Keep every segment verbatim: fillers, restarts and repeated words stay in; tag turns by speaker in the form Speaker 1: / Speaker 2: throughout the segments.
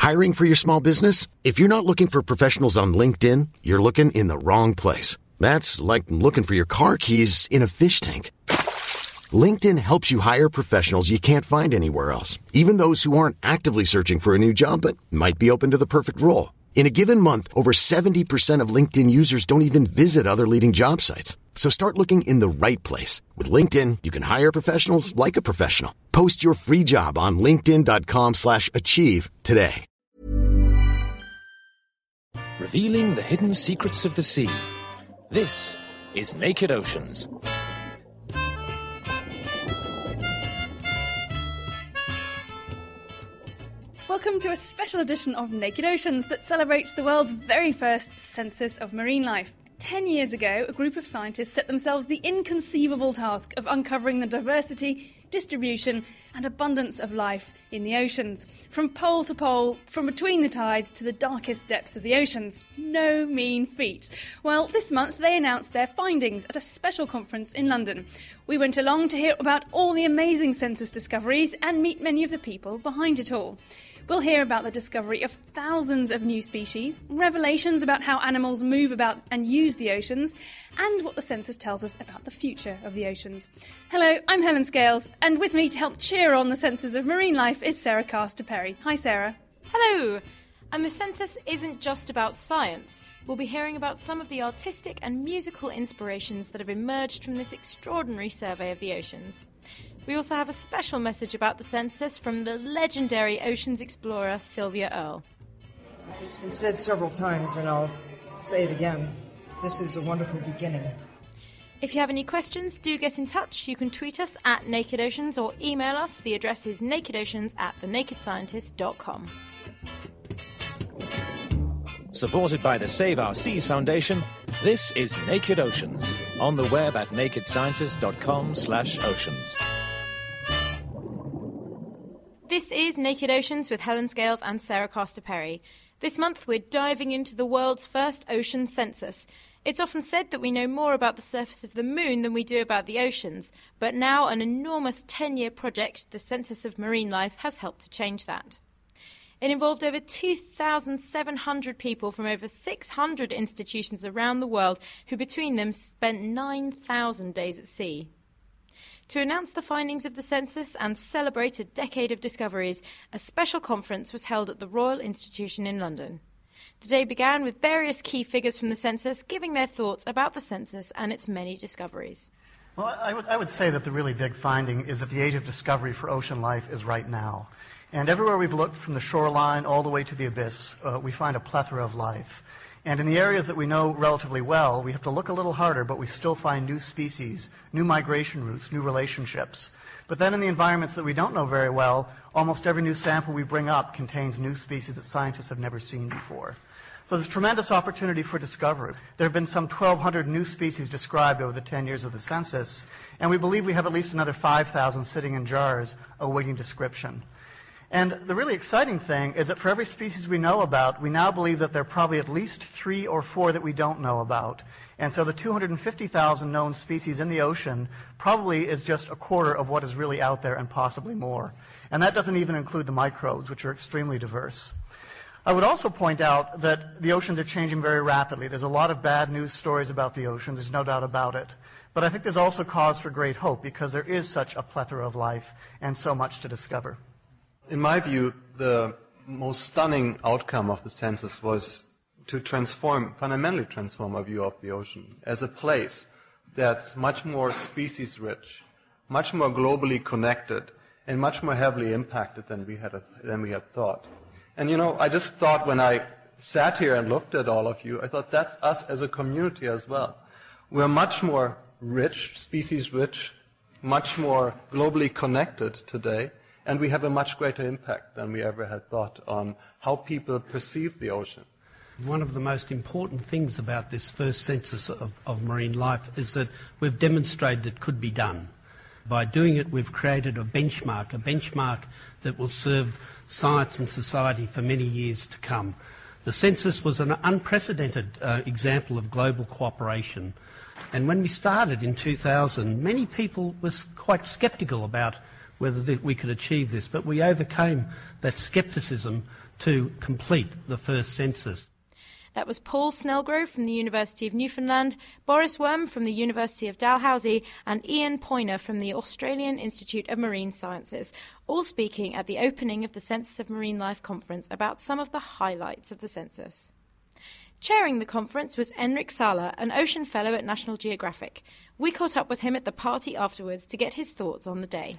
Speaker 1: Hiring for your small business? If you're not looking for professionals on LinkedIn, you're looking in the wrong place. That's like looking for your car keys in a fish tank. LinkedIn helps you hire professionals you can't find anywhere else, even those who aren't actively searching for a new job but might be open to the perfect role. In a given month, over seventy percent of LinkedIn users don't even visit other leading job sites. So start looking in the right place. With LinkedIn, you can hire professionals like a professional. Post your free job on linkedin.com slash achieve today.
Speaker 2: Revealing the hidden secrets of the sea. This is Naked Oceans.
Speaker 3: Welcome to a special edition of Naked Oceans that celebrates the world's very first census of marine life. Ten years ago, a group of scientists set themselves the inconceivable task of uncovering the diversity, distribution and abundance of life in the oceans. From pole to pole, from between the tides to the darkest depths of the oceans. No mean feat. Well, this month they announced their findings at a special conference in London. We went along to hear about all the amazing census discoveries and meet many of the people behind it all. We'll hear about the discovery of thousands of new species, revelations about how animals move about and use the oceans, and what the census tells us about the future of the oceans. Hello, I'm Helen Scales, and with me to help cheer on the census of marine life is Sarah Castor-Perry. Hi, Sarah.
Speaker 4: Hello! And the census isn't just about science. We'll be hearing about some of the artistic and musical inspirations that have emerged from this extraordinary survey of the oceans. We also have a special message about the census from the legendary oceans explorer Sylvia Earle.
Speaker 5: It's been said several times, and I'll say it again. This is a wonderful beginning.
Speaker 4: If you have any questions, do get in touch. You can tweet us at Naked Oceans or email us. The address is nakedoceans at the naked scientist dot com.
Speaker 2: Supported by the Save Our Seas Foundation, this is Naked Oceans, on the web at nakedscientist.com slash oceans.
Speaker 4: This is Naked Oceans with Helen Scales and Sarah Castor-Perry. This month we're diving into the world's first ocean census. It's often said that we know more about the surface of the moon than we do about the oceans, but now an enormous ten-year project, the Census of Marine Life, has helped to change that. It involved over two thousand seven hundred people from over six hundred institutions around the world who between them spent nine thousand days at sea. To announce the findings of the census and celebrate a decade of discoveries, a special conference was held at the Royal Institution in London. The day began with various key figures from the census giving their thoughts about the census and its many discoveries.
Speaker 6: Well, I would, I would say that the really big finding is that the age of discovery for ocean life is right now. And everywhere we've looked, from the shoreline all the way to the abyss, uh, we find a plethora of life. And in the areas that we know relatively well, we have to look a little harder, but we still find new species, new migration routes, new relationships. But then in the environments that we don't know very well, almost every new sample we bring up contains new species that scientists have never seen before. So there's tremendous opportunity for discovery. There have been some twelve hundred new species described over the ten years of the census, and we believe we have at least another five thousand sitting in jars awaiting description. And the really exciting thing is that for every species we know about, we now believe that there are probably at least three or four that we don't know about. And so the two hundred fifty thousand known species in the ocean probably is just a quarter of what is really out there and possibly more. And that doesn't even include the microbes, which are extremely diverse. I would also point out that the oceans are changing very rapidly. There's a lot of bad news stories about the oceans, there's no doubt about it. But I think there's also cause for great hope because there is such a plethora of life and so much to discover.
Speaker 7: In my view, the most stunning outcome of the census was to transform, fundamentally transform our view of the ocean as a place that's much more species-rich, much more globally connected, and much more heavily impacted than we had than we had thought. And you know, I just thought when I sat here and looked at all of you, I thought that's us as a community as well. We're much more rich, species-rich, much more globally connected today. And we have a much greater impact than we ever had thought on how people perceive the ocean.
Speaker 8: One of the most important things about this first census of, of marine life is that we've demonstrated it could be done. By doing it, we've created a benchmark, a benchmark that will serve science and society for many years to come. The census was an unprecedented uh, example of global cooperation. And when we started in two thousand, many people were quite sceptical about whether we could achieve this, but we overcame that scepticism to complete the first census.
Speaker 4: That was Paul Snellgrove from the University of Newfoundland, Boris Worm from the University of Dalhousie, and Ian Poyner from the Australian Institute of Marine Sciences, all speaking at the opening of the Census of Marine Life conference about some of the highlights of the census. Chairing the conference was Enric Sala, an ocean fellow at National Geographic. We caught up with him at the party afterwards to get his thoughts on the day.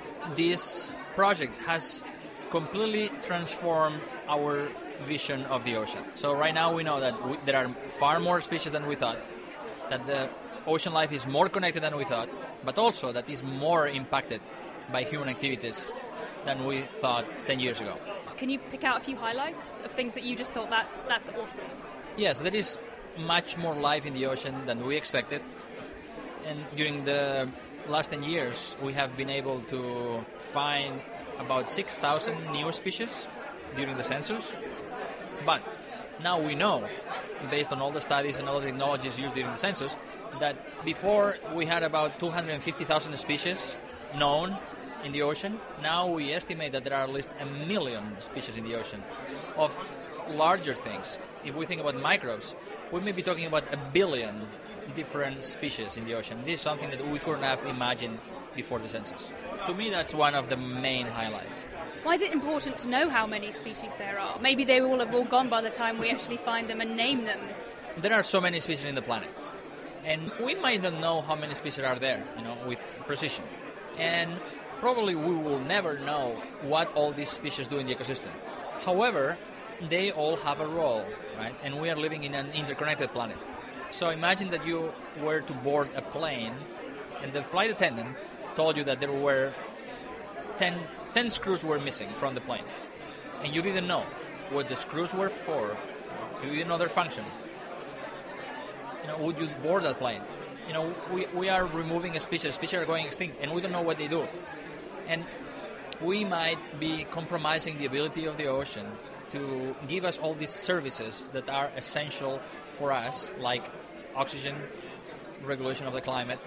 Speaker 9: This project has completely transformed our vision of the ocean. So right now we know that we, there are far more species than we thought, that the ocean life is more connected than we thought, but also that is more impacted by human activities than we thought ten years ago.
Speaker 3: Can you pick out a few highlights of things that you just thought that's that's awesome?
Speaker 9: Yes, there is much more life in the ocean than we expected. And during the last ten years, we have been able to find about six thousand new species during the census. But now we know, based on all the studies and all the technologies used during the census, that before we had about two hundred fifty thousand species known in the ocean. Now we estimate that there are at least a million species in the ocean of larger things. If we think about microbes, we may be talking about a billion different species in the ocean. This is something that we couldn't have imagined before the census. To me, that's one of the main highlights.
Speaker 3: Why is it important to know how many species there are? Maybe they will have all gone by the time we actually find them and name them.
Speaker 9: There are so many species in the planet, and we might not know how many species are there, you know, with precision. And probably we will never know what all these species do in the ecosystem. However, they all have a role, right? And we are living in an interconnected planet. So imagine that you were to board a plane and the flight attendant told you that there were ten, ten screws were missing from the plane. And you didn't know what the screws were for. You didn't know their function. You know, would you board that plane? You know, we, we are removing a species. Species are going extinct, and we don't know what they do. And we might be compromising the ability of the ocean to give us all these services that are essential for us, like oxygen, regulation of the climate,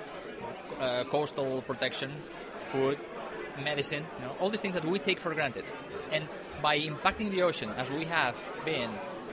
Speaker 9: uh, coastal protection, food, medicine, you know, all these things that we take for granted. And by impacting the ocean, as we have been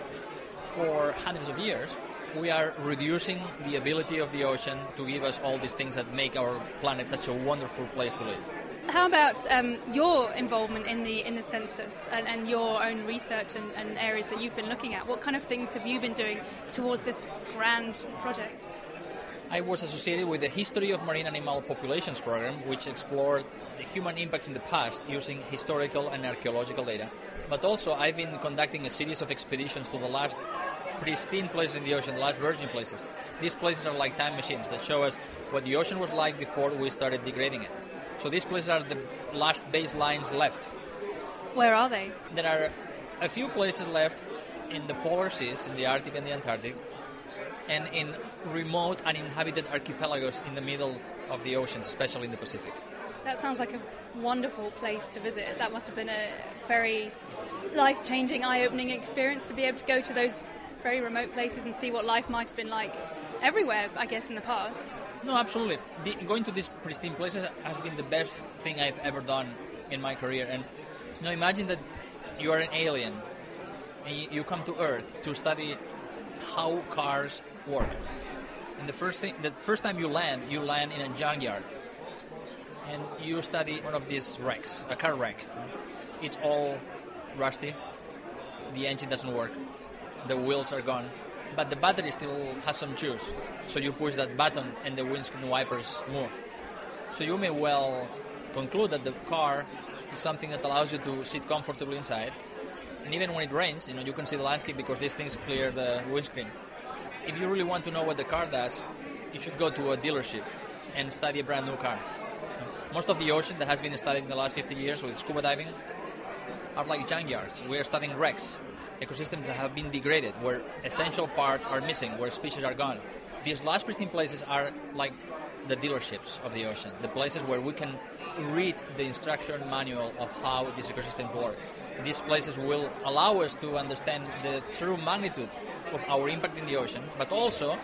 Speaker 9: for hundreds of years, we are reducing the ability of the ocean to give us all these things that make our planet such a wonderful place to live.
Speaker 3: How about um, your involvement in the in the census and, and your own research and, and areas that you've been looking at? What kind of things have you been doing towards this grand project?
Speaker 9: I was associated with the History of Marine Animal Populations program, which explored the human impacts in the past using historical and archaeological data. But also I've been conducting a series of expeditions to the last pristine places in the ocean, the last virgin places. These places are like time machines that show us what the ocean was like before we started degrading it. So these places are the last baselines left.
Speaker 3: Where are they?
Speaker 9: There are a few places left in the polar seas, in the Arctic and the Antarctic, and in remote uninhabited archipelagos in the middle of the oceans, especially in the Pacific.
Speaker 3: That sounds like a wonderful place to visit. That must have been a very life-changing, eye-opening experience to be able to go to those very remote places and see what life might have been like everywhere, I guess, in the past.
Speaker 9: No, absolutely. The, going to these pristine places has been the best thing I've ever done in my career. And you know, imagine that you are an alien and you, you come to Earth to study how cars work. And the first thing, the first time you land, you land in a junkyard, and you study one of these wrecks, a car wreck. It's all rusty. The engine doesn't work. The wheels are gone. But the battery still has some juice. So you push that button and the windscreen wipers move. So you may well conclude that the car is something that allows you to sit comfortably inside. And even when it rains, you know, you can see the landscape because these things clear the windscreen. If you really want to know what the car does, you should go to a dealership and study a brand new car. Most of the ocean that has been studied in the last fifty years with scuba diving are like junkyards. We are studying wrecks, ecosystems that have been degraded, where essential parts are missing, where species are gone. These last pristine places are like the dealerships of the ocean, the places where we can read the instruction manual of how these ecosystems work. These places will allow us to understand the true magnitude of our impact in the ocean, but also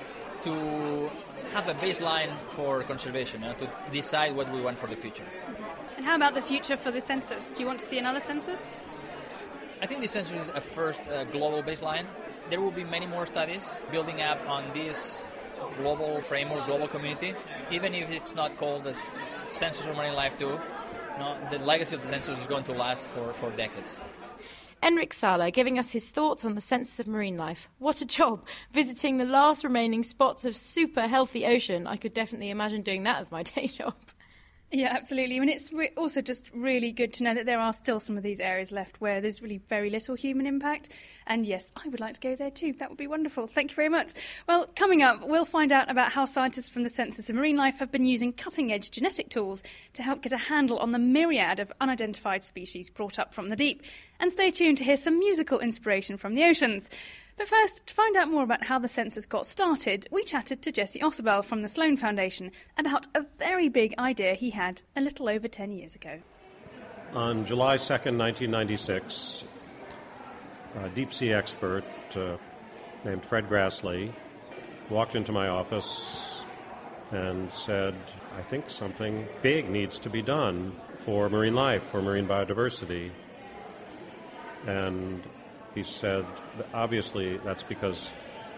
Speaker 9: to have a baseline for conservation, you know, to decide what we want for the future.
Speaker 3: And how about the future for the census? Do you want to see another census?
Speaker 9: I think this census is a first uh, global baseline. There will be many more studies building up on this global framework, global community, even if it's not called the Census of Marine Life two. No, the legacy of the census is going to last for, for decades.
Speaker 4: Enric Sala giving us his thoughts on the census of marine life. What a job, visiting the last remaining spots of super healthy ocean. I could definitely imagine doing that as my day job.
Speaker 3: Yeah, absolutely. I mean, it's re- also just really good to know that there are still some of these areas left where there's really very little human impact. And yes, I would like to go there too. That would be wonderful. Thank you very much. Well, coming up, we'll find out about how scientists from the Census of Marine Life have been using cutting-edge genetic tools to help get a handle on the myriad of unidentified species brought up from the deep. And stay tuned to hear some musical inspiration from the oceans. But first, to find out more about how the census got started, we chatted to Jesse Ausubel from the Sloan Foundation about a very big idea he had a little over ten years ago.
Speaker 10: On July second, nineteen ninety-six, a deep-sea expert uh, named Fred Grassley walked into my office and said, I think something big needs to be done for marine life, for marine biodiversity. And he said, obviously, that's because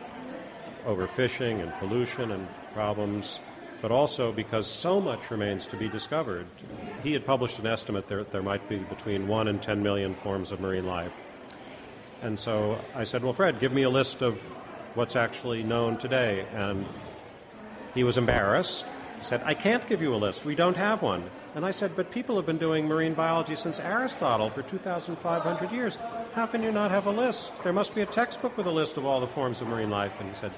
Speaker 10: overfishing and pollution and problems, but also because so much remains to be discovered. He had published an estimate that there might be between one and ten million forms of marine life. And so I said, well, Fred, give me a list of what's actually known today. And he was embarrassed. He said, I can't give you a list. We don't have one. And I said, but people have been doing marine biology since Aristotle for two thousand five hundred years. How can you not have a list? There must be a textbook with a list of all the forms of marine life. And he said,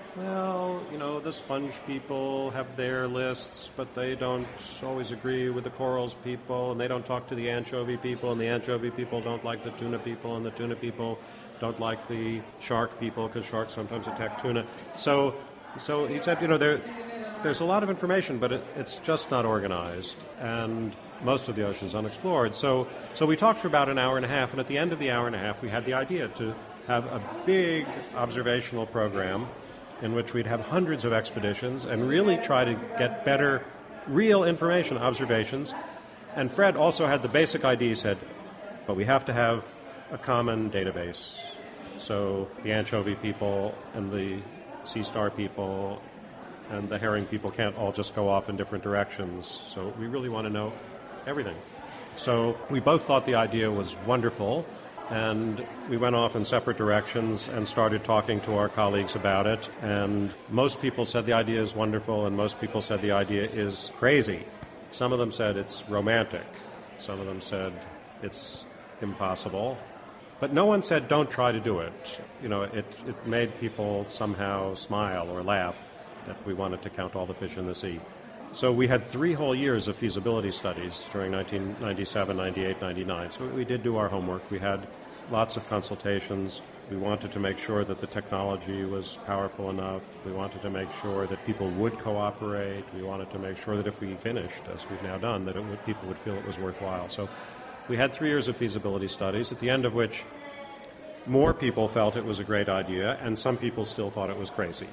Speaker 10: well, you know, the sponge people have their lists, but they don't always agree with the corals people, and they don't talk to the anchovy people, and the anchovy people don't like the tuna people, and the tuna people don't like the shark people, because sharks sometimes attack tuna. So, so he said, you know, there... There's a lot of information, but it, it's just not organized, and most of the ocean is unexplored. So, so we talked for about an hour and a half, and at the end of the hour and a half, we had the idea to have a big observational program in which we'd have hundreds of expeditions and really try to get better, real information, observations. And Fred also had the basic idea. He said, but we have to have a common database. So the anchovy people and the sea star people and the herring people can't all just go off in different directions. So we really want to know everything. So we both thought the idea was wonderful, and we went off in separate directions and started talking to our colleagues about it. And most people said the idea is wonderful, and most people said the idea is crazy. Some of them said it's romantic. Some of them said it's impossible. But no one said don't try to do it. You know, it, it made people somehow smile or laugh that we wanted to count all the fish in the sea. So we had three whole years of feasibility studies during nineteen ninety-seven, ninety-eight, ninety-nine. So we did do our homework. We had lots of consultations. We wanted to make sure that the technology was powerful enough. We wanted to make sure that people would cooperate. We wanted to make sure that if we finished, as we've now done, that it would, people would feel it was worthwhile. So we had three years of feasibility studies, at the end of which more people felt it was a great idea, and some people still thought it was crazy.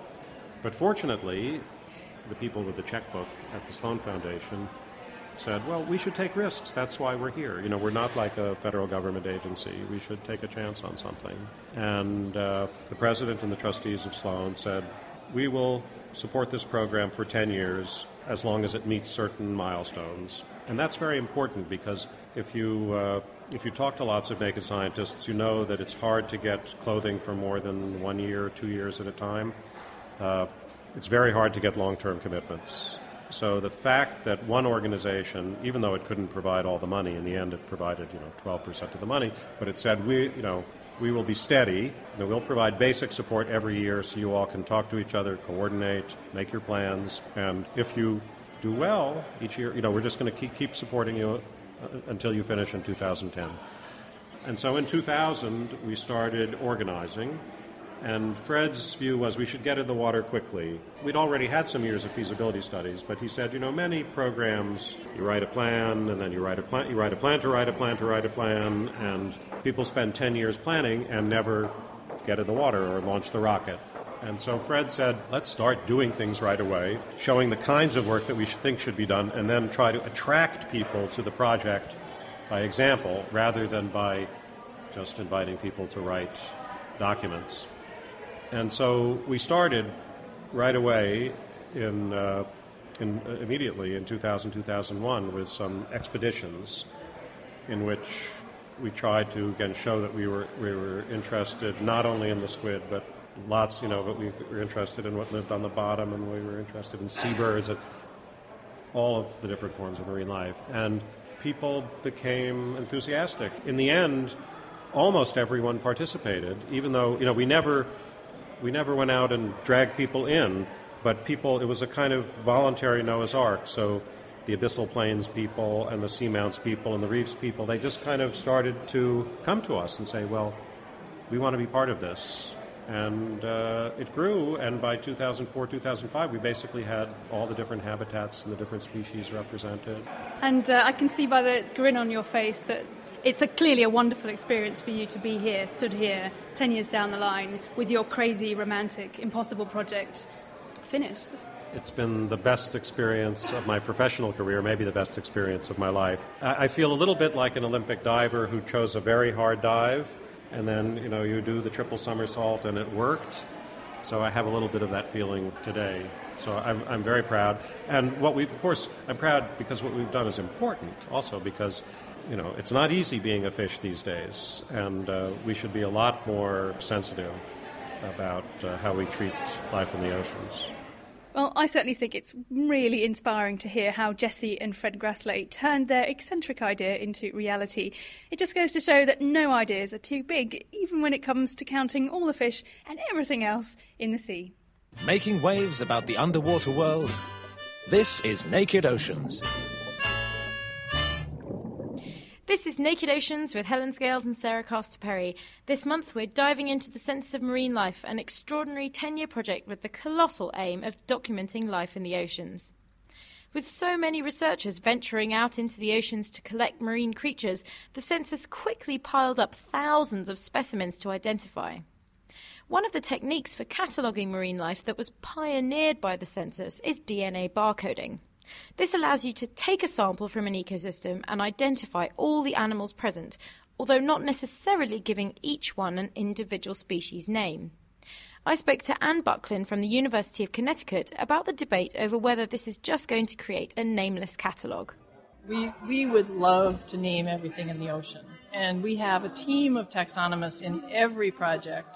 Speaker 10: But fortunately, the people with the checkbook at the Sloan Foundation said, well, we should take risks. That's why we're here. You know, we're not like a federal government agency. We should take a chance on something. And uh, the president and the trustees of Sloan said, we will support this program for ten years as long as it meets certain milestones. And that's very important because if you, uh, if you talk to lots of naked scientists, you know that it's hard to get clothing for more than one year or two years at a time. Uh, it's very hard to get long-term commitments. So the fact that one organization, even though it couldn't provide all the money, in the end it provided, you know, twelve percent of the money, but it said, we, you know, we will be steady, and we'll provide basic support every year so you all can talk to each other, coordinate, make your plans, and if you do well each year, you know, we're just going to keep, keep supporting you until you finish in two thousand ten. And so in two thousand, we started organizing. And Fred's view was we should get in the water quickly. We'd already had some years of feasibility studies, but he said, you know, many programs, you write a plan, and then you write a plan, you write a plan to write a plan to write a plan, and people spend ten years planning and never get in the water or launch the rocket. And so Fred said, let's start doing things right away, showing the kinds of work that we should think should be done, and then try to attract people to the project by example rather than by just inviting people to write documents. And so we started right away in, uh, in uh, immediately in two thousand, two thousand one with some expeditions in which we tried to, again, show that we were we were interested not only in the squid, but lots, you know, but we were interested in what lived on the bottom, and we were interested in seabirds, and all of the different forms of marine life. And people became enthusiastic. In the end, almost everyone participated, even though, you know, we never we never went out and dragged people in, but people, it was a kind of voluntary Noah's Ark. So the abyssal plains people and the seamounts people and the reefs people, they just kind of started to come to us and say, well, we want to be part of this. And uh, it grew, and by two thousand four, two thousand five, we basically had all the different habitats and the different species represented.
Speaker 3: And uh, I can see by the grin on your face that it's a, clearly a wonderful experience for you to be here, stood here, ten years down the line, with your crazy, romantic, impossible project finished.
Speaker 10: It's been the best experience of my professional career, maybe the best experience of my life. I, I feel a little bit like an Olympic diver who chose a very hard dive, and then, you know, you do the triple somersault and it worked. So I have a little bit of that feeling today. So I'm, I'm very proud. And what we've, of course, I'm proud because what we've done is important also because, you know, it's not easy being a fish these days. And uh, we should be a lot more sensitive about uh, how we treat life in the oceans.
Speaker 3: Well, I certainly think it's really inspiring to hear how Jessie and Fred Grassley turned their eccentric idea into reality. It just goes to show that no ideas are too big, even when it comes to counting all the fish and everything else in the sea.
Speaker 2: Making waves about the underwater world. This is Naked Oceans.
Speaker 4: This is Naked Oceans with Helen Scales and Sarah Castor-Perry. This month we're diving into the Census of Marine Life, an extraordinary ten-year project with the colossal aim of documenting life in the oceans. With so many researchers venturing out into the oceans to collect marine creatures, the census quickly piled up thousands of specimens to identify. One of the techniques for cataloguing marine life that was pioneered by the census is D N A barcoding. This allows you to take a sample from an ecosystem and identify all the animals present, although not necessarily giving each one an individual species name. I spoke to Anne Bucklin from the University of Connecticut about the debate over whether this is just going to create a nameless catalogue.
Speaker 11: We, we would love to name everything in the ocean, and we have a team of taxonomists in every project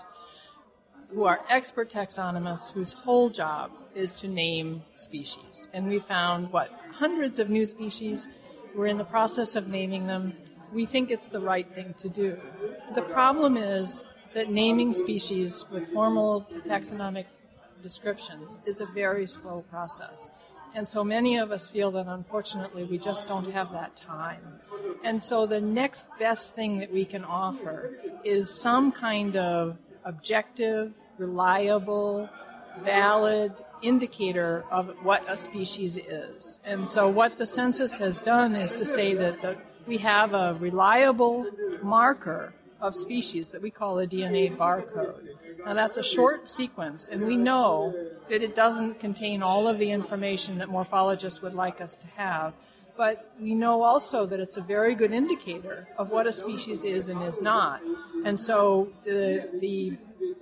Speaker 11: who are expert taxonomists whose whole job is to name species. And we found, what, hundreds of new species. We're in the process of naming them. We think it's the right thing to do. The problem is that naming species with formal taxonomic descriptions is a very slow process. And so many of us feel that, unfortunately, we just don't have that time. And so the next best thing that we can offer is some kind of objective, reliable, valid indicator of what a species is. And so what the census has done is to say that the, we have a reliable marker of species that we call a D N A barcode. Now that's a short sequence, and we know that it doesn't contain all of the information that morphologists would like us to have, but we know also that it's a very good indicator of what a species is and is not. And so the, the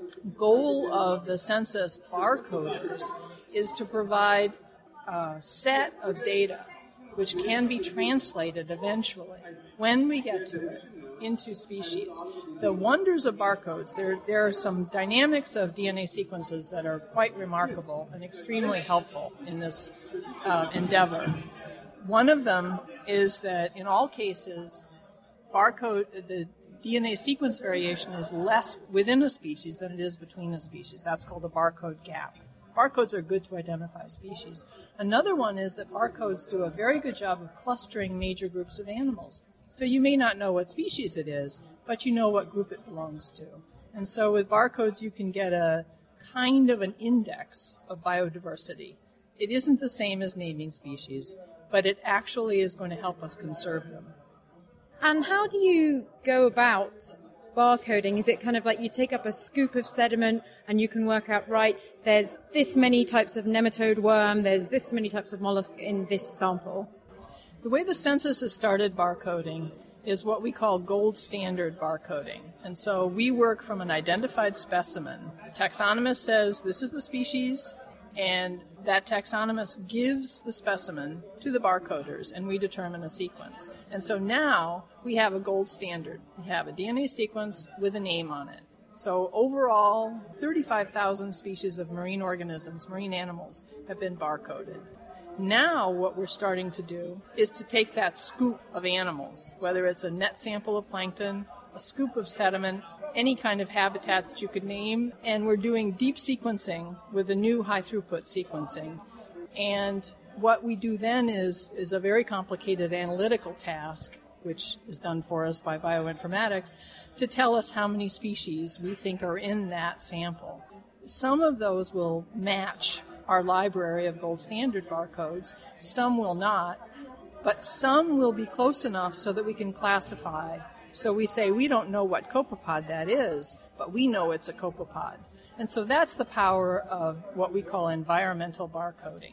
Speaker 11: goal of the census barcoders is to provide a set of data which can be translated eventually, when we get to it, into species. The wonders of barcodes, there, there are some dynamics of D N A sequences that are quite remarkable and extremely helpful in this uh, endeavor. One of them is that in all cases, barcode, the D N A sequence variation is less within a species than it is between a species. That's called a barcode gap. Barcodes are good to identify species. Another one is that barcodes do a very good job of clustering major groups of animals. So you may not know what species it is, but you know what group it belongs to. And so with barcodes, you can get a kind of an index of biodiversity. It isn't the same as naming species, but it actually is going to help us conserve them.
Speaker 4: And how do you go about barcoding? Is it kind of like you take up a scoop of sediment and you can work out, right, there's this many types of nematode worm, there's this many types of mollusk in this sample?
Speaker 11: The way the census has started barcoding is what we call gold standard barcoding. And so we work from an identified specimen. The taxonomist says this is the species, and that taxonomist gives the specimen to the barcoders, and we determine a sequence. And so now we have a gold standard. We have a D N A sequence with a name on it. So overall, thirty-five thousand species of marine organisms, marine animals, have been barcoded. Now what we're starting to do is to take that scoop of animals, whether it's a net sample of plankton, a scoop of sediment, any kind of habitat that you could name, and we're doing deep sequencing with the new high-throughput sequencing. And what we do then is, is a very complicated analytical task, which is done for us by bioinformatics, to tell us how many species we think are in that sample. Some of those will match our library of gold standard barcodes, some will not, but some will be close enough so that we can classify. So we say we don't know what copepod that is, but we know it's a copepod. And so that's the power of what we call environmental barcoding.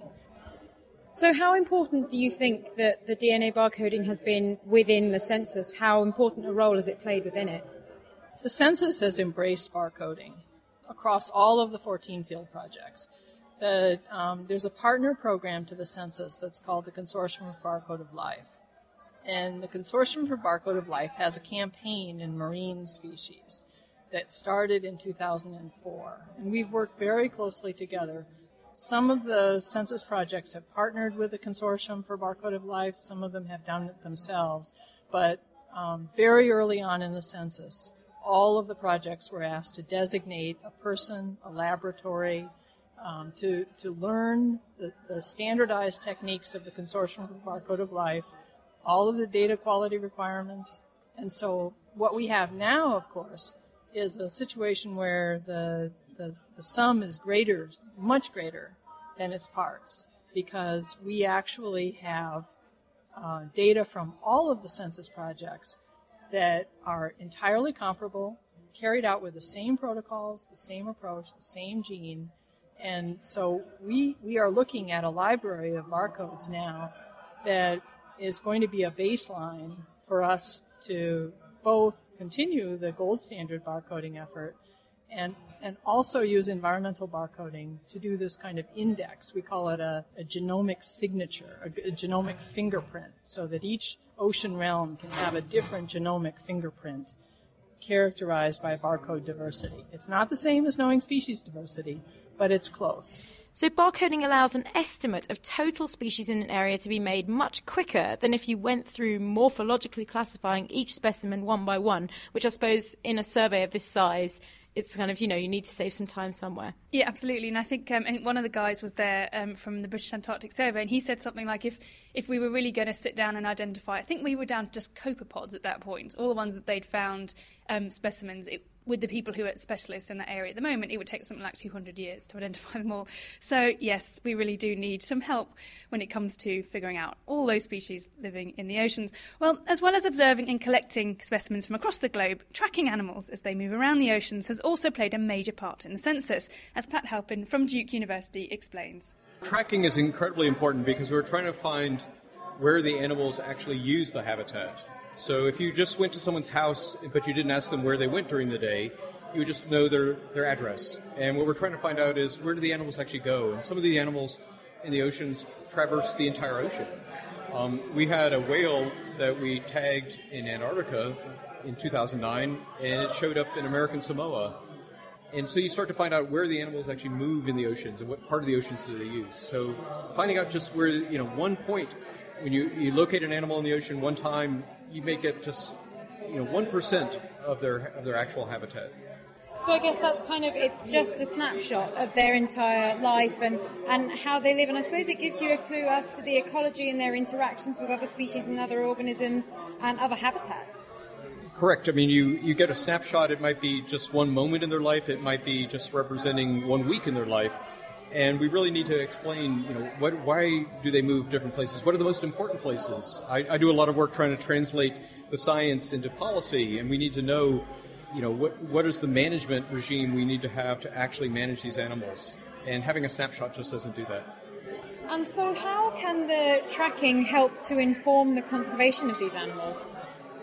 Speaker 4: So how important do you think that the D N A barcoding has been within the census? How important a role has it played within it?
Speaker 11: The census has embraced barcoding across all of the fourteen field projects. The, um, there's a partner program to the census that's called the Consortium for Barcode of Life. And the Consortium for Barcode of Life has a campaign in marine species that started in two thousand four. And we've worked very closely together. Some of the census projects have partnered with the Consortium for Barcode of Life. Some of them have done it themselves. But um, very early on in the census, all of the projects were asked to designate a person, a laboratory, um, to, to learn the, the standardized techniques of the Consortium for Barcode of Life, all of the data quality requirements. And so what we have now, of course, is a situation where the, the, the sum is greater, much greater than its parts, because we actually have uh, data from all of the census projects that are entirely comparable, carried out with the same protocols, the same approach, the same gene. And so we, we are looking at a library of barcodes now that is going to be a baseline for us to both continue the gold standard barcoding effort and and also use environmental barcoding to do this kind of index. We call it a, a genomic signature, a, a genomic fingerprint, so that each ocean realm can have a different genomic fingerprint characterized by barcode diversity. It's not the same as knowing species diversity, but it's close.
Speaker 4: So barcoding allows an estimate of total species in an area to be made much quicker than if you went through morphologically classifying each specimen one by one, which I suppose in a survey of this size, it's kind of, you know, you need to save some time somewhere.
Speaker 3: Yeah, absolutely. And I think, um, I think one of the guys was there um, from the British Antarctic Survey, and he said something like if, if we were really going to sit down and identify, I think we were down to just copepods at that point, all the ones that they'd found um, specimens, it, with the people who are specialists in that area at the moment, it would take something like two hundred years to identify them all. So, yes, we really do need some help when it comes to figuring out all those species living in the oceans. Well, as well as observing and collecting specimens from across the globe, tracking animals as they move around the oceans has also played a major part in the census, as Pat Halpin from Duke University explains.
Speaker 12: Tracking is incredibly important because we're trying to find where the animals actually use the habitat. So if you just went to someone's house, but you didn't ask them where they went during the day, you would just know their, their address. And what we're trying to find out is where do the animals actually go? And some of the animals in the oceans traverse the entire ocean. Um, we had a whale that we tagged in Antarctica in two thousand nine, and it showed up in American Samoa. And so you start to find out where the animals actually move in the oceans and what part of the oceans do they use. So finding out just where, you know, one point, when you, you locate an animal in the ocean one time, you may get just, you know, one percent of their of their actual habitat.
Speaker 4: So I guess that's kind of, it's just a snapshot of their entire life and, and how they live. And I suppose it gives you a clue as to the ecology and their interactions with other species and other organisms and other habitats.
Speaker 12: Correct. I mean, you, you get a snapshot. It might be just one moment in their life. It might be just representing one week in their life. And we really need to explain, you know, what, why do they move different places? What are the most important places? I, I do a lot of work trying to translate the science into policy, and we need to know, you know, what what is the management regime we need to have to actually manage these animals. And having a snapshot just doesn't do that.
Speaker 4: And so how can the tracking help to inform the conservation of these animals?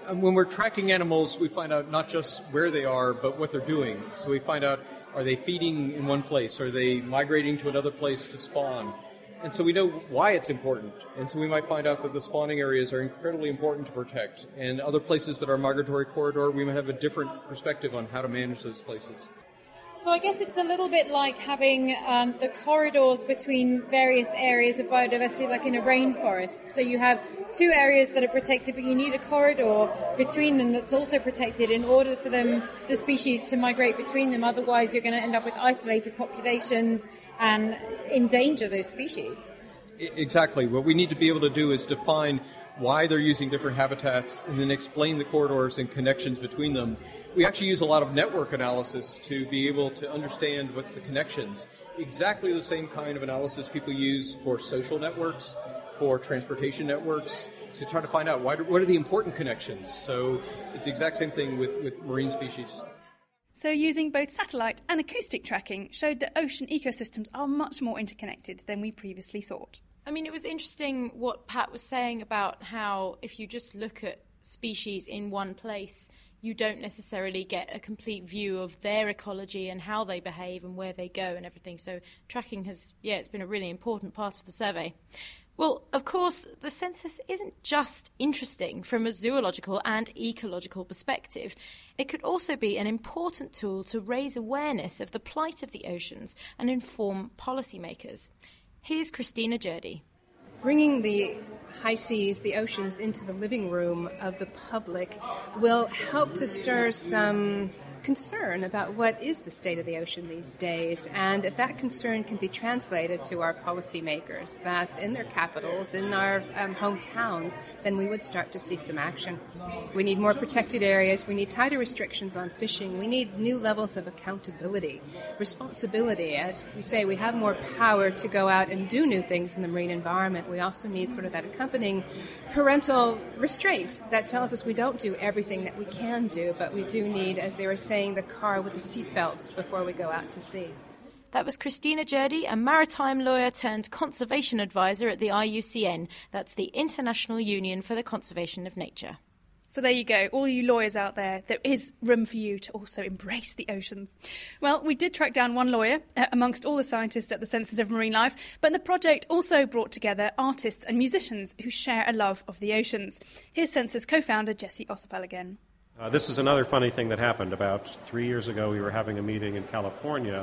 Speaker 12: And when we're tracking animals, we find out not just where they are, but what they're doing. So we find out, are they feeding in one place? Are they migrating to another place to spawn? And so we know why it's important. And so we might find out that the spawning areas are incredibly important to protect. And other places that are migratory corridor, we might have a different perspective on how to manage those places.
Speaker 4: So I guess it's a little bit like having um, the corridors between various areas of biodiversity, like in a rainforest. So you have two areas that are protected, but you need a corridor between them that's also protected in order for them, the species, to migrate between them. Otherwise, you're going to end up with isolated populations and endanger those species.
Speaker 12: Exactly. What we need to be able to do is define why they're using different habitats and then explain the corridors and connections between them. We actually use a lot of network analysis to be able to understand what's the connections. Exactly the same kind of analysis people use for social networks, for transportation networks, to try to find out why, what are the important connections. So it's the exact same thing with, with marine species.
Speaker 3: So using both satellite and acoustic tracking showed that ocean ecosystems are much more interconnected than we previously thought.
Speaker 4: I mean, it was interesting what Pat was saying about how if you just look at species in one place, you don't necessarily get a complete view of their ecology and how they behave and where they go and everything. So tracking has, yeah, it's been a really important part of the survey. Well, of course, the census isn't just interesting from a zoological and ecological perspective. It could also be an important tool to raise awareness of the plight of the oceans and inform policymakers. Here's Christina Jurdy.
Speaker 13: Bringing the high seas, the oceans, into the living room of the public will help to stir some concern about what is the state of the ocean these days. And if that concern can be translated to our policymakers, that's in their capitals, in our um, hometowns, then we would start to see some action. We need more protected areas. We need tighter restrictions on fishing. We need new levels of accountability, responsibility. As we say, we have more power to go out and do new things in the marine environment. We also need sort of that accompanying parental restraint that tells us we don't do everything that we can do, but we do need, as they were saying, the car with the seat belts before we go out to sea.
Speaker 4: That was Christina Jurdy, a maritime lawyer turned conservation advisor at the I U C N. That's the International Union for the Conservation of Nature.
Speaker 3: So there you go, all you lawyers out there, there is room for you to also embrace the oceans. Well, we did track down one lawyer uh, amongst all the scientists at the Census of Marine Life, but the project also brought together artists and musicians who share a love of the oceans. Here's Census co-founder Jesse Ossipel again.
Speaker 10: Uh, this is another funny thing that happened. About three years ago, we were having a meeting in California,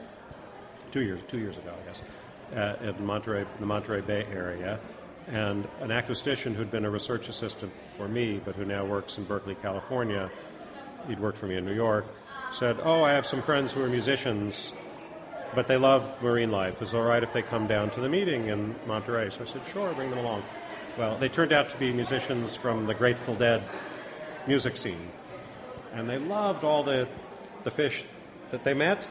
Speaker 10: two years, two years ago, I guess, uh, in Monterey, the Monterey Bay area. And an acoustician who'd been a research assistant for me, but who now works in Berkeley, California, he'd worked for me in New York, said, oh, I have some friends who are musicians, but they love marine life. Is it all right if they come down to the meeting in Monterey? So I said, sure, bring them along. Well, they turned out to be musicians from the Grateful Dead music scene. And they loved all the, the fish that they met.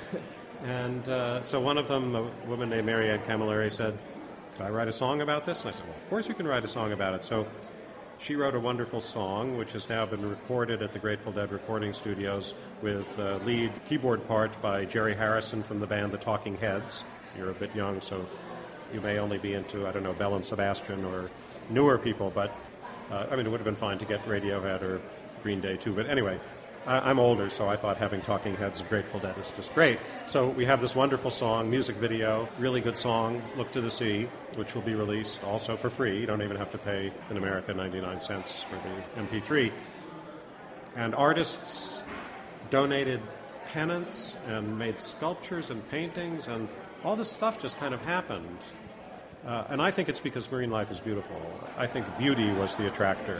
Speaker 10: and uh, so one of them, a woman named Marianne Camilleri, said, could I write a song about this? And I said, well, of course you can write a song about it. So she wrote a wonderful song, which has now been recorded at the Grateful Dead recording studios with uh, lead keyboard part by Jerry Harrison from the band The Talking Heads. You're a bit young, so you may only be into, I don't know, Belle and Sebastian or newer people, but, uh, I mean, it would have been fine to get Radiohead or Green Day, too. But anyway, I'm older, so I thought having Talking Heads and Grateful Dead is just great. So we have this wonderful song, music video, really good song, Look to the Sea, which will be released also for free. You don't even have to pay in America ninety-nine cents for the M P three. And artists donated pennants and made sculptures and paintings, and all this stuff just kind of happened. Uh, and I think it's because marine life is beautiful. I think beauty was the attractor.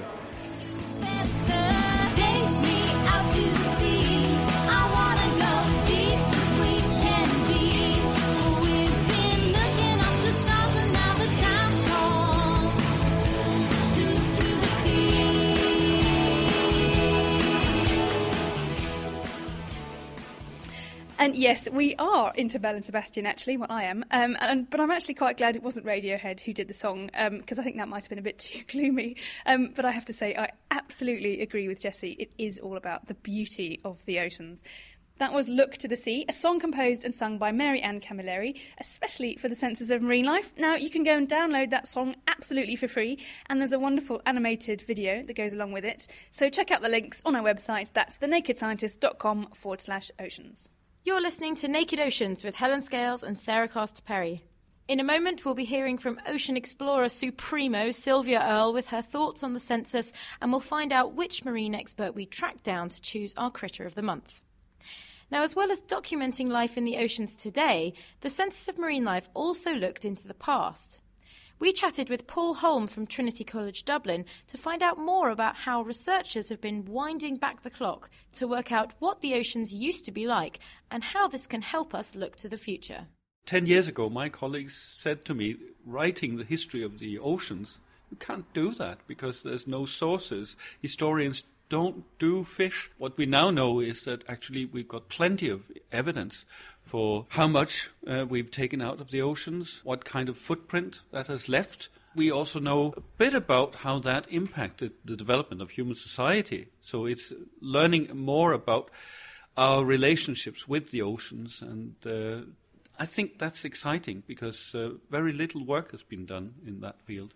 Speaker 3: And yes, we are into Belle and Sebastian, actually. Well, I am. Um, and, but I'm actually quite glad it wasn't Radiohead who did the song, because um, I think that might have been a bit too gloomy. Um, but I have to say, I absolutely agree with Jesse. It is all about the beauty of the oceans. That was Look to the Sea, a song composed and sung by Mary Ann Camilleri, especially for the Census of Marine Life. Now, you can go and download that song absolutely for free, and there's a wonderful animated video that goes along with it. So check out the links on our website. That's thenakedscientist.com forward slash oceans.
Speaker 4: You're listening to Naked Oceans with Helen Scales and Sarah Coster-Perry. In a moment, we'll be hearing from Ocean Explorer Supremo Sylvia Earle with her thoughts on the census, and we'll find out which marine expert we tracked down to choose our Critter of the Month. Now, as well as documenting life in the oceans today, the Census of Marine Life also looked into the past. We chatted with Paul Holm from Trinity College Dublin to find out more about how researchers have been winding back the clock to work out what the oceans used to be like and how this can help us look to the future.
Speaker 14: Ten years ago, my colleagues said to me, writing the history of the oceans, you can't do that because there's no sources. Historians don't do fish. What we now know is that actually we've got plenty of evidence for how much uh, we've taken out of the oceans, what kind of footprint that has left. We also know a bit about how that impacted the development of human society. So it's learning more about our relationships with the oceans, and uh, I think that's exciting because uh, very little work has been done in that field.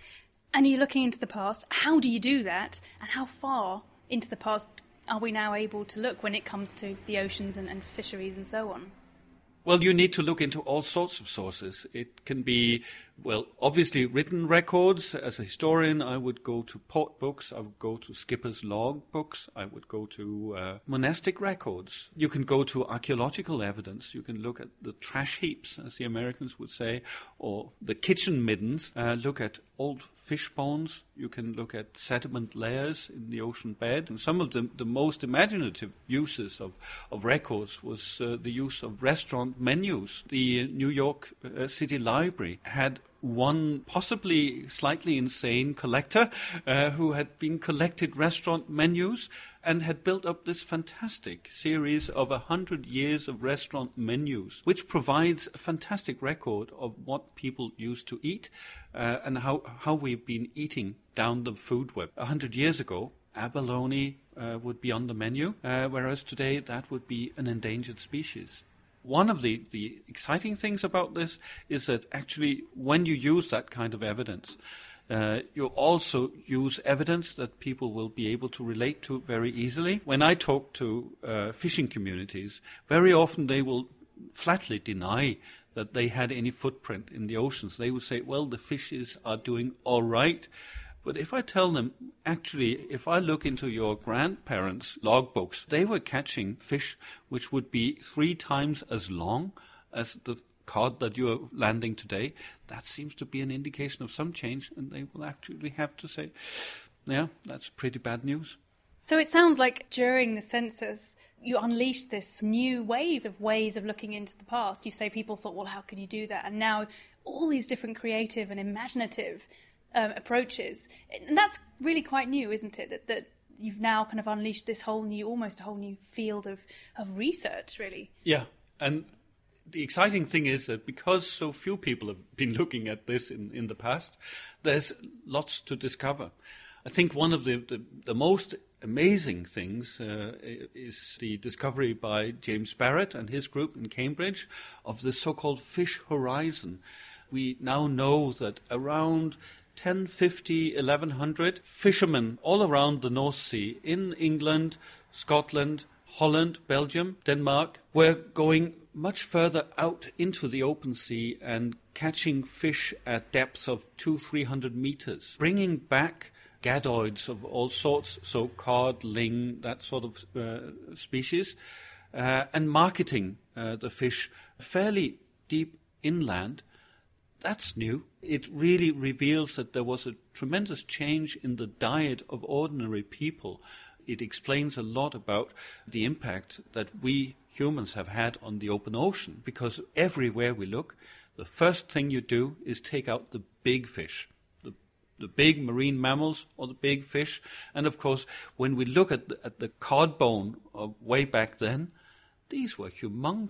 Speaker 3: And you're looking into the past. How do you do that? And how far into the past are we now able to look when it comes to the oceans and, and fisheries and so on?
Speaker 14: Well, you need to look into all sorts of sources. It can be, well, obviously written records. As a historian, I would go to port books, I would go to skipper's log books, I would go to uh, monastic records. You can go to archaeological evidence. You can look at the trash heaps, as the Americans would say, or the kitchen middens. Uh, look at old fish bones. You can look at sediment layers in the ocean bed. And some of the, the most imaginative uses of, of records was uh, the use of restaurant menus. The New York uh, City Library had one possibly slightly insane collector uh, who had been collected restaurant menus and had built up this fantastic series of a hundred years of restaurant menus, which provides a fantastic record of what people used to eat uh, and how, how we've been eating down the food web. A hundred years ago, abalone uh, would be on the menu, uh, whereas today that would be an endangered species. One of the, the exciting things about this is that actually when you use that kind of evidence, uh, you also use evidence that people will be able to relate to very easily. When I talk to uh, fishing communities, very often they will flatly deny that they had any footprint in the oceans. They will say, well, the fishes are doing all right. But if I tell them, actually, if I look into your grandparents' logbooks, they were catching fish which would be three times as long as the cod that you are landing today, that seems to be an indication of some change, and they will actually have to say, yeah, that's pretty bad news.
Speaker 3: So it sounds like during the census, you unleashed this new wave of ways of looking into the past. You say people thought, well, how can you do that? And now all these different creative and imaginative Um, approaches. And that's really quite new, isn't it? That that you've now kind of unleashed this whole new, almost a whole new field of, of research, really.
Speaker 14: Yeah, and the exciting thing is that because so few people have been looking at this in, in the past, there's lots to discover. I think one of the, the, the most amazing things uh, is the discovery by James Barrett and his group in Cambridge of the so-called fish horizon. We now know that around ten fifty, eleven hundred fishermen all around the North Sea, in England, Scotland, Holland, Belgium, Denmark, were going much further out into the open sea and catching fish at depths of two, three hundred meters, bringing back gadoids of all sorts, so cod, ling, that sort of uh, species, uh, and marketing uh, the fish fairly deep inland. That's new. It really reveals that there was a tremendous change in the diet of ordinary people. It explains a lot about the impact that we humans have had on the open ocean, because everywhere we look, the first thing you do is take out the big fish, the, the big marine mammals or the big fish. And of course, when we look at the, at the cod bone of way back then, these were humongous.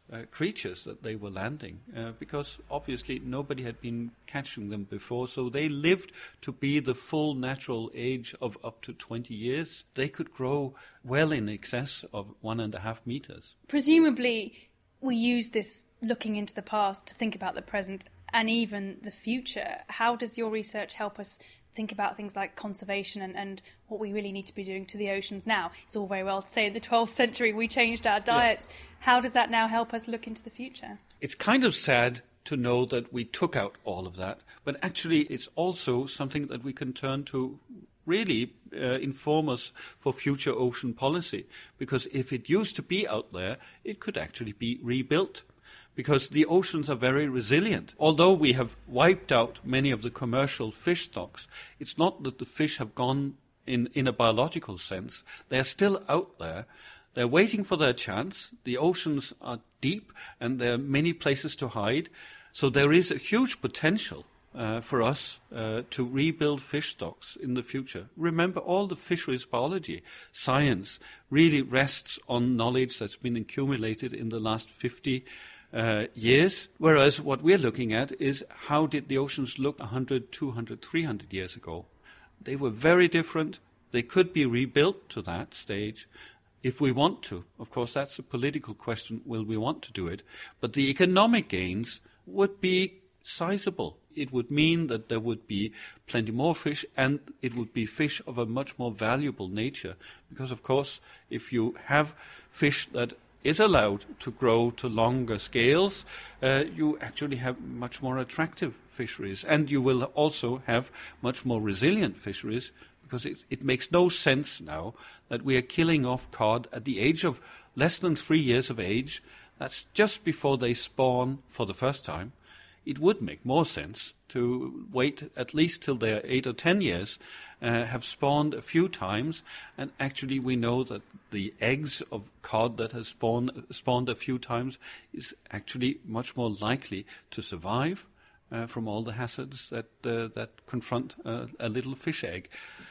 Speaker 14: uh, creatures that they were landing, uh, because obviously nobody had been catching them before, so they lived to be the full natural age of up to twenty years. They could grow well in excess of one and a half meters.
Speaker 3: Presumably, we use this looking into the past to think about the present and even the future. How does your research help us think about things like conservation and, and what we really need to be doing to the oceans now? It's all very well to say in the twelfth century we changed our diets. Yeah. How does that now help us look into the future?
Speaker 14: It's kind of sad to know that we took out all of that, but actually it's also something that we can turn to really uh, inform us for future ocean policy, because if it used to be out there, it could actually be rebuilt. Because the oceans are very resilient. Although we have wiped out many of the commercial fish stocks, it's not that the fish have gone in, in a biological sense. They're still out there. They're waiting for their chance. The oceans are deep and there are many places to hide. So there is a huge potential uh, for us uh, to rebuild fish stocks in the future. Remember, all the fisheries biology science really rests on knowledge that's been accumulated in the last fifty Uh, years, whereas what we're looking at is how did the oceans look one hundred, two hundred, three hundred years ago. They were very different. They could be rebuilt to that stage if we want to. Of course, that's a political question, will we want to do it? But the economic gains would be sizable. It would mean that there would be plenty more fish, and it would be fish of a much more valuable nature. Because, of course, if you have fish that is allowed to grow to longer scales, uh, you actually have much more attractive fisheries. And you will also have much more resilient fisheries, because it, it makes no sense now that we are killing off cod at the age of less than three years of age. That's just before they spawn for the first time. It would make more sense to wait at least till they're eight or ten years, uh, have spawned a few times, and actually we know that the eggs of cod that has spawned, spawned a few times is actually much more likely to survive uh, from all the hazards that, uh, that confront uh, a little fish egg.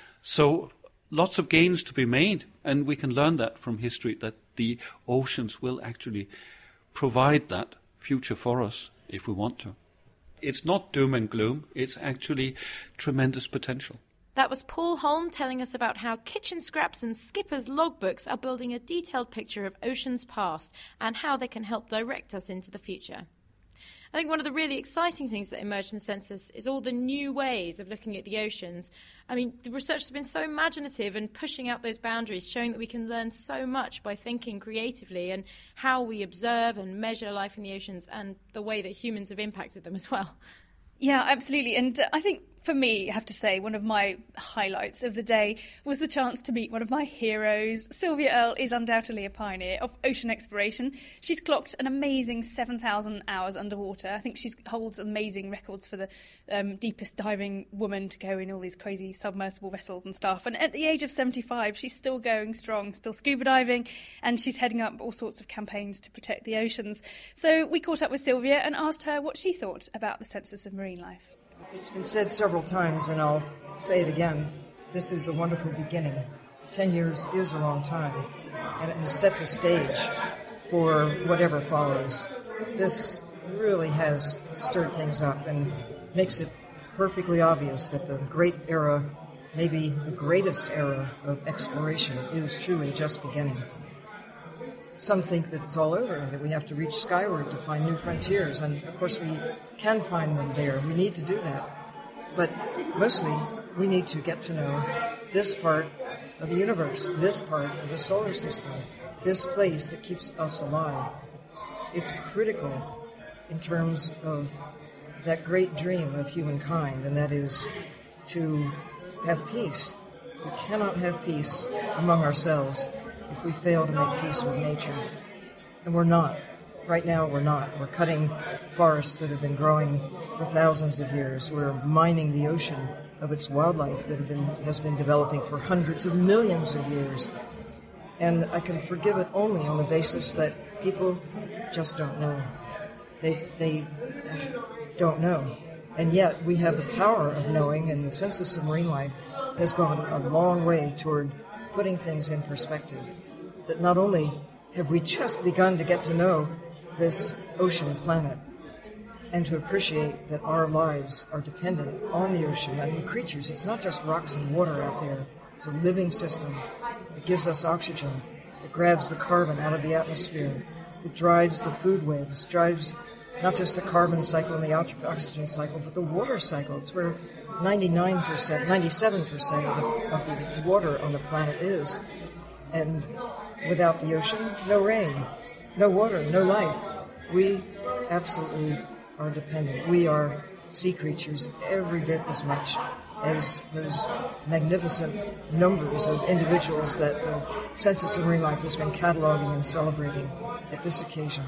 Speaker 14: So lots of gains to be made, and we can learn that from history, that the oceans will actually provide that future for us if we want to. It's not doom and gloom, it's actually tremendous potential.
Speaker 4: That was Paul Holm telling us about how kitchen scraps and skippers' logbooks are building a detailed picture of oceans past and how they can help direct us into the future. I think one of the really exciting things that emerged from the census is all the new ways of looking at the oceans. I mean, the research has been so imaginative and pushing out those boundaries, showing that we can learn so much by thinking creatively and how we observe and measure life in the oceans and the way that humans have impacted them as well.
Speaker 3: Yeah, absolutely. And uh, I think for me, I have to say, one of my highlights of the day was the chance to meet one of my heroes. Sylvia Earle is undoubtedly a pioneer of ocean exploration. She's clocked an amazing seven thousand hours underwater. I think she holds amazing records for the um, deepest diving woman to go in all these crazy submersible vessels and stuff. And at the age of seventy-five, she's still going strong, still scuba diving, and she's heading up all sorts of campaigns to protect the oceans. So we caught up with Sylvia and asked her what she thought about the Census of Marine Life.
Speaker 5: It's been said several times, and I'll say it again. This is a wonderful beginning. Ten years is a long time, and it has set the stage for whatever follows. This really has stirred things up and makes it perfectly obvious that the great era, maybe the greatest era of exploration, is truly just beginning. Some think that it's all over and that we have to reach skyward to find new frontiers, and of course we can find them there. We need to do that. But mostly we need to get to know this part of the universe, this part of the solar system, this place that keeps us alive. It's critical in terms of that great dream of humankind, and that is to have peace. We cannot have peace among ourselves if we fail to make peace with nature. And we're not. Right now, we're not. We're cutting forests that have been growing for thousands of years. We're mining the ocean of its wildlife that have been, has been developing for hundreds of millions of years. And I can forgive it only on the basis that people just don't know. They, they don't know. And yet, we have the power of knowing, and the Census of Marine Life has gone a long way toward putting things in perspective. That not only have we just begun to get to know this ocean planet and to appreciate that our lives are dependent on the ocean and the creatures. It's not just rocks and water out there. It's a living system. It gives us oxygen. It grabs the carbon out of the atmosphere. It drives the food webs, drives not just the carbon cycle and the oxygen cycle, but the water cycle. It's where ninety-nine percent, ninety-seven percent of the, of the water on the planet is. And without the ocean, no rain, no water, no life. We absolutely are dependent. We are sea creatures every bit as much as those magnificent numbers of individuals that the Census of Marine Life has been cataloging and celebrating at this occasion.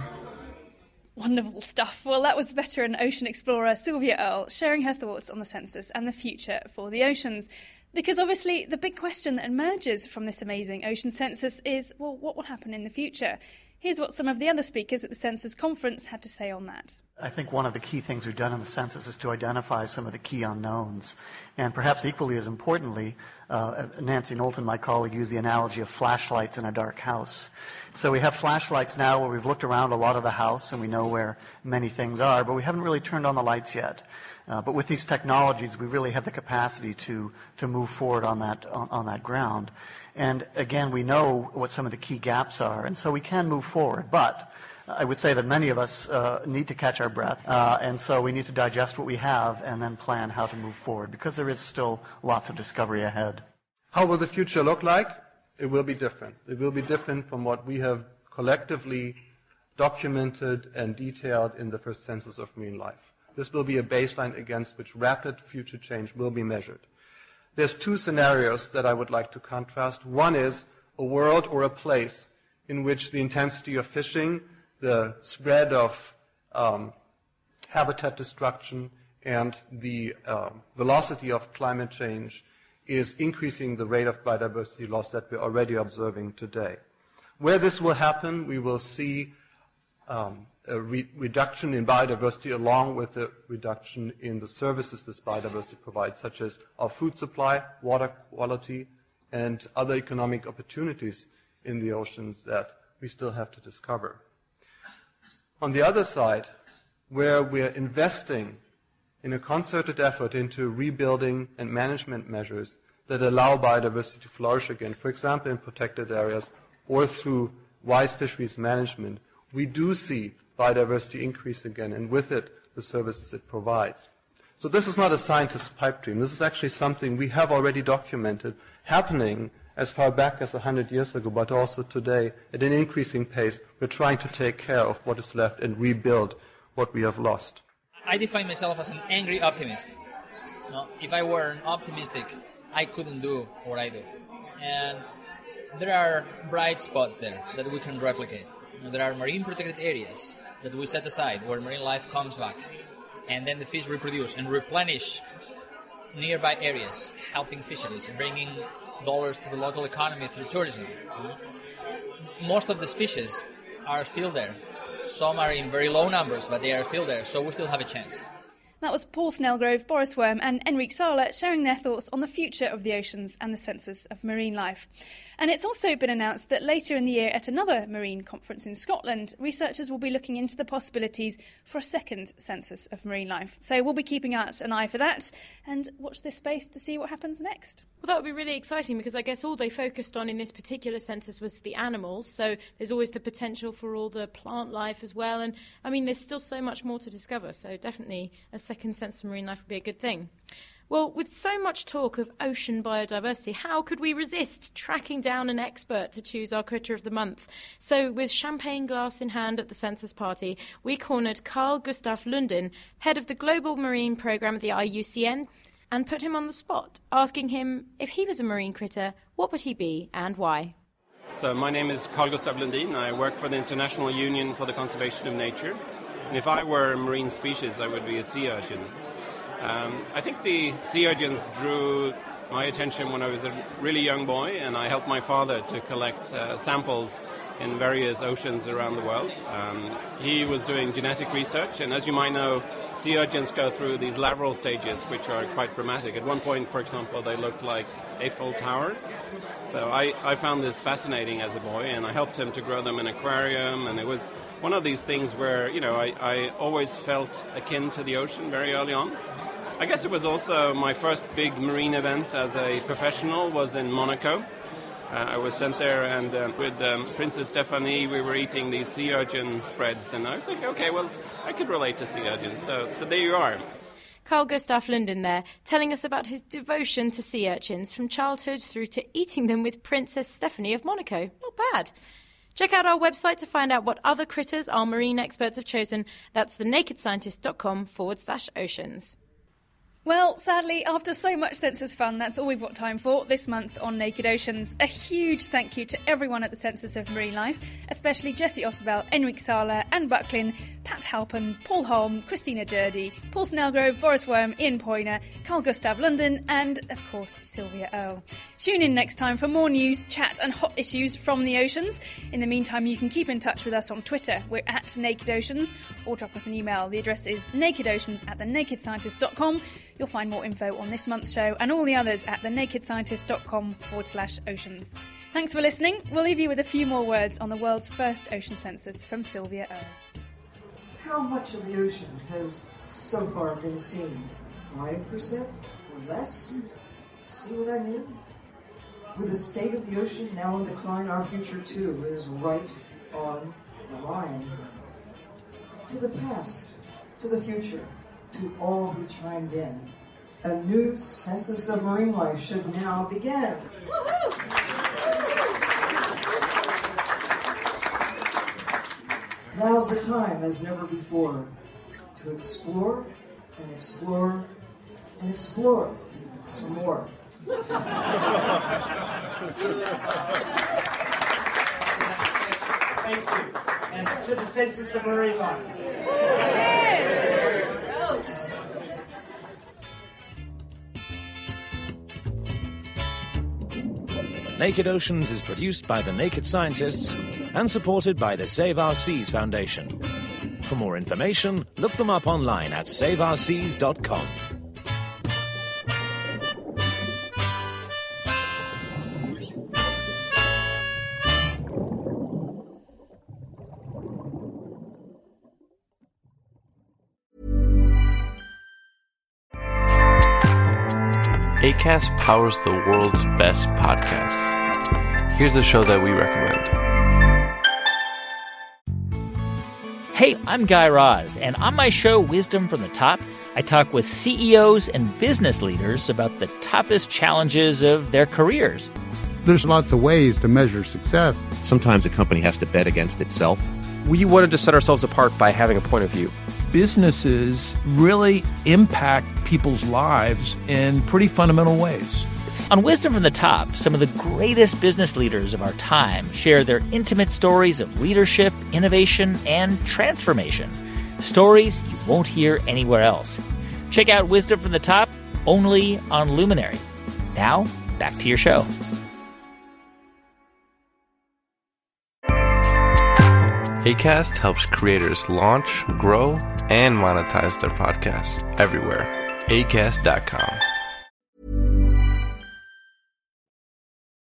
Speaker 3: Wonderful stuff. Well, that was veteran ocean explorer Sylvia Earle sharing her thoughts on the census and the future for the oceans. Because obviously the big question that emerges from this amazing ocean census is, well, what will happen in the future? Here's what some of the other speakers at the Census Conference had to say on that.
Speaker 6: I think one of the key things we've done in the census is to identify some of the key unknowns. And perhaps equally as importantly, uh, Nancy Knowlton, my colleague, used the analogy of flashlights in a dark house. So we have flashlights now where we've looked around a lot of the house and we know where many things are, but we haven't really turned on the lights yet. Uh, but with these technologies, we really have the capacity to, to move forward on that, on, on that ground. And again, we know what some of the key gaps are, and so we can move forward. But I would say that many of us uh, need to catch our breath, uh, and so we need to digest what we have and then plan how to move forward, because there is still lots of discovery ahead.
Speaker 7: How will the future look like? It will be different. It will be different from what we have collectively documented and detailed in the first Census of Marine Life. This will be a baseline against which rapid future change will be measured. There's two scenarios that I would like to contrast. One is a world or a place in which the intensity of fishing, the spread of um, habitat destruction, and the uh, velocity of climate change is increasing the rate of biodiversity loss that we're already observing today. Where this will happen, we will see um, a re- reduction in biodiversity along with a reduction in the services this biodiversity provides, such as our food supply, water quality, and other economic opportunities in the oceans that we still have to discover. On the other side, where we're investing in a concerted effort into rebuilding and management measures that allow biodiversity to flourish again, for example, in protected areas or through wise fisheries management, we do see biodiversity increase again, and with it, the services it provides. So this is not a scientist's pipe dream. This is actually something we have already documented happening as far back as one hundred years ago, but also today at an increasing pace. We're trying to take care of what is left and rebuild what we have lost.
Speaker 9: I define myself as an angry optimist. No, if I were an optimistic, I couldn't do what I do. And there are bright spots there that we can replicate. You know, there are marine protected areas that we set aside where marine life comes back. And then the fish reproduce and replenish nearby areas, helping fisheries and bringing dollars to the local economy through tourism. You know? Most of the species are still there. Some are in very low numbers, but they are still there, so we still have a chance.
Speaker 3: That was Paul Snellgrove, Boris Worm and Enrique Sala sharing their thoughts on the future of the oceans and the census of marine life. And it's also been announced that later in the year at another marine conference in Scotland, researchers will be looking into the possibilities for a second census of marine life. So we'll be keeping out an eye for that and watch this space to see what happens next.
Speaker 4: Well, that would be really exciting because I guess all they focused on in this particular census was the animals. So there's always the potential for all the plant life as well. And I mean, there's still so much more to discover. So definitely a second census of marine life would be a good thing. Well, with so much talk of ocean biodiversity, how could we resist tracking down an expert to choose our Critter of the Month? So with champagne glass in hand at the census party, we cornered Carl Gustav Lundin, head of the Global Marine Programme at the I U C N, and put him on the spot, asking him if he was a marine critter, what would he be and why?
Speaker 15: So my name is Carl Gustav Lundin. I work for the International Union for the Conservation of Nature. And if I were a marine species, I would be a sea urchin. Um, I think the sea urchins drew my attention when I was a really young boy, and I helped my father to collect uh, samples in various oceans around the world. Um, he was doing genetic research, and as you might know, sea urchins go through these larval stages, which are quite dramatic. At one point, for example, they looked like Eiffel Towers. So I, I found this fascinating as a boy, and I helped him to grow them in an aquarium, and it was one of these things where, you know, I, I always felt akin to the ocean very early on. I guess it was also my first big marine event as a professional was in Monaco. Uh, I was sent there, and uh, with um, Princess Stephanie, we were eating these sea urchin spreads, and I was like, okay, well, I could relate to sea urchins. So, so there you are.
Speaker 4: Carl Gustaf Lunden there, telling us about his devotion to sea urchins from childhood through to eating them with Princess Stephanie of Monaco. Not bad. Check out our website to find out what other critters our marine experts have chosen. That's thenakedscientist.com forward slash oceans.
Speaker 3: Well, sadly, after so much census fun, that's all we've got time for this month on Naked Oceans. A huge thank you to everyone at the Census of Marine Life, especially Jesse Osbel, Enrique Sala, Anne Bucklin, Pat Halpin, Paul Holm, Christina Jurdy, Paul Snellgrove, Boris Worm, Ian Poyner, Carl Gustaf Lunden, and, of course, Sylvia Earle. Tune in next time for more news, chat and hot issues from the oceans. In the meantime, you can keep in touch with us on Twitter. We're at Naked Oceans, or drop us an email. The address is nakedoceans at thenakedscientist dot com. You'll find more info on this month's show and all the others at thenakedscientist.com forward slash oceans. Thanks for listening. We'll leave you with a few more words on the world's first ocean census from Sylvia Earle.
Speaker 5: How much of the ocean has so far been seen? five percent or less? See what I mean? With the state of the ocean now in decline, our future too is right on the line. To the past, to the future, to all who chimed in, a new census of marine life should now begin. Now's the time, as never before, to explore and explore and explore some more. Thank you. And to the Census of Marine Life.
Speaker 2: Naked Oceans is produced by the Naked Scientists and supported by the Save Our Seas Foundation. For more information, look them up online at save our seas dot com.
Speaker 16: Acast powers the world's best podcasts. Here's a show that we recommend.
Speaker 17: Hey, I'm Guy Raz, and on my show, Wisdom from the Top, I talk with C E Os and business leaders about the toughest challenges of their careers.
Speaker 18: There's lots of ways to measure success.
Speaker 19: Sometimes a company has to bet against itself.
Speaker 20: We wanted to set ourselves apart by having a point of view.
Speaker 21: Businesses really impact people's lives in pretty fundamental ways.
Speaker 17: On Wisdom from the Top, some of the greatest business leaders of our time share their intimate stories of leadership, innovation, and transformation. Stories you won't hear anywhere else. Check out Wisdom from the Top only on Luminary. Now, back to your show.
Speaker 16: Acast helps creators launch, grow, and monetize their podcasts everywhere. acast dot com.